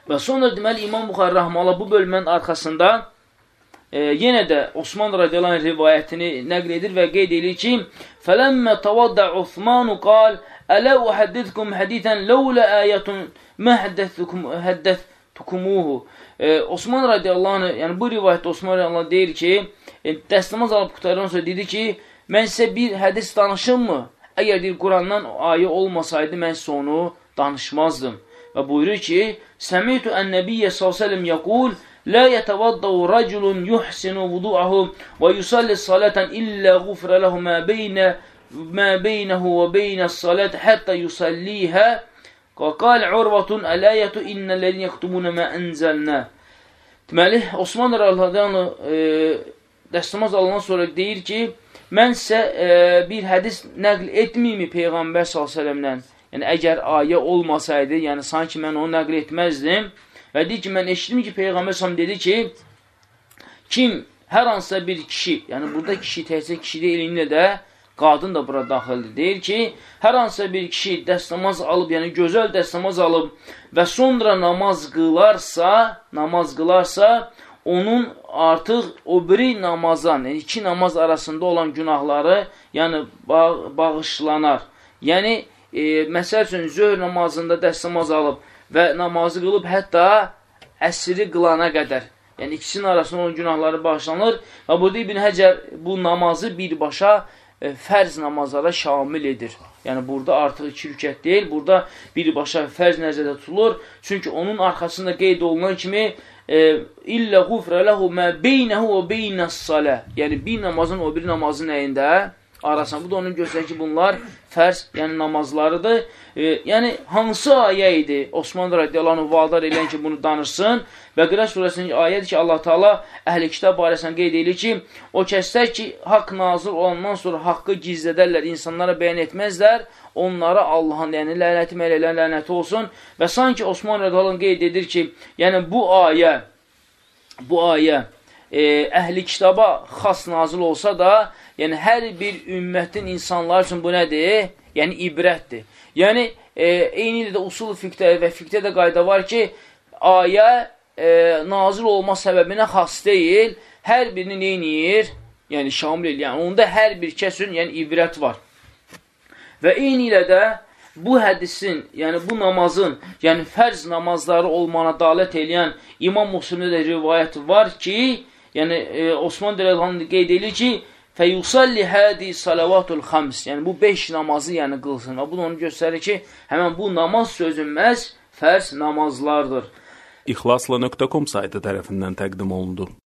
Və sonra deməli İmam Buxari rəhməhullah bu bölmənin arxasında yenə də Osman radiyallahu anh rivayətini nəql edir və qeyd edir ki, فَلَمَّ تَوَدَّ عُثْمَانُ قَالْ أَلَا أُحَدِّثْكُمْ حَدِيثًا لَوْلَا آيَةٌ مَا حَدَّثْتُكُمُوهُ Osman radiyallahu anh, yəni bu rivayətdə Osman radiyallahu anh deyir ki, dəstəmaz alıb qutarandan sonra dedi ki, mən sizə bir hədis danışım mı? Əgər deyir, Qurandan ayə olmasaydı, mən sizə onu danışmazdım. Və buyurur ki, Səmitu ən-nəbiyyə s.ə.v yəqul, لا يتوضأ رجل يحسن وضوءه ويصلي الصلاة إلا غفر له ما بينه وبين الصلاة حتى يصليها وقال عروة الآية إن الذين يكتمون ما أنزلنا. Deməli, Osman radiyallahu dəstəmaz alınan sonra deyir ki, mən sizə bir hədis nəql etməyimi Peyğəmbər s.ə.v-dən? Yəni, əgər ayə olmasaydı, yəni sanki mən onu nəql etməzdim. Və deyir ki, mən eşitdim ki, Peyğəmbər s.ə.v dedi ki, kim hər hansısa bir kişi, yəni burada kişi təhsil kişi deyilinlə də qadın da bura daxildir. Deyir ki, hər hansısa bir kişi dəstəmaz alıb, yəni gözəl dəstəmaz alıb və sonra namaz qılarsa, onun artıq o biri namazdan, yəni iki namaz arasında olan günahları yəni bağışlanar. Yəni, məsəl üçün, zöhr namazında dəstəmaz alıb və namazı qılıb hətta əsri qılana qədər. Yəni, ikisinin arasında olan günahları bağışlanır. Və burada İbn Həcər bu namazı birbaşa fərz namazlara şamil edir. Yəni, burada artıq iki rükət deyil, burada birbaşa fərz nəzərdə tutulur. Çünki onun arxasında qeyd olunan kimi İllə qufrə ləhu mə beynəhu və beynəs-salə. Yəni, bir namazın o bir namazın əyində arasında. Bu da onun göstərir ki, bunlar fərz, yəni namazlarıdır. Yəni, hansı ayə idi Osman radiyallahu anh vadar eləyən ki, bunu danışsın? Bəqərə surəsinin ayədir ki, Allah Teala əhl-i kitab barəsində qeyd edir ki, o kəslər ki, haqq nazil olandan sonra haqqı gizlədərlər, insanlara bəyan etməzlər, onlara Allahın, yəni lənəti mələklərin lənəti olsun. Və sanki Osman radiyallahu anh qeyd edir ki, yəni bu ayə əhl-i kitaba xas nazil olsa da, yəni hər bir ümmətin insanlar üçün bu nədir? Yəni ibrətdir. Yəni, eyni ilə də usul fiqdə və fiqdə də qayda var ki, ayə nazil olma səbəbinə xas deyil, hər birini neyniyir? Yəni, şamil edir. Yəni, onda hər bir kəsin yəni, ibrət var. Və eyni ilə də bu hədisin, yəni bu namazın, yəni fərz namazları olmana dalət eləyən İmam Müslimdə də rivayət var ki, yəni Osman radiyallahu qeyd edir ki, fəyusalli hədi salavatul xams, yəni bu 5 namazı yəni qılsın. Və bu da onu göstərir ki, həmən bu namaz sözünməz fərz namazlardır. İxlasla.com saytı tərəfindən təqdim olundu.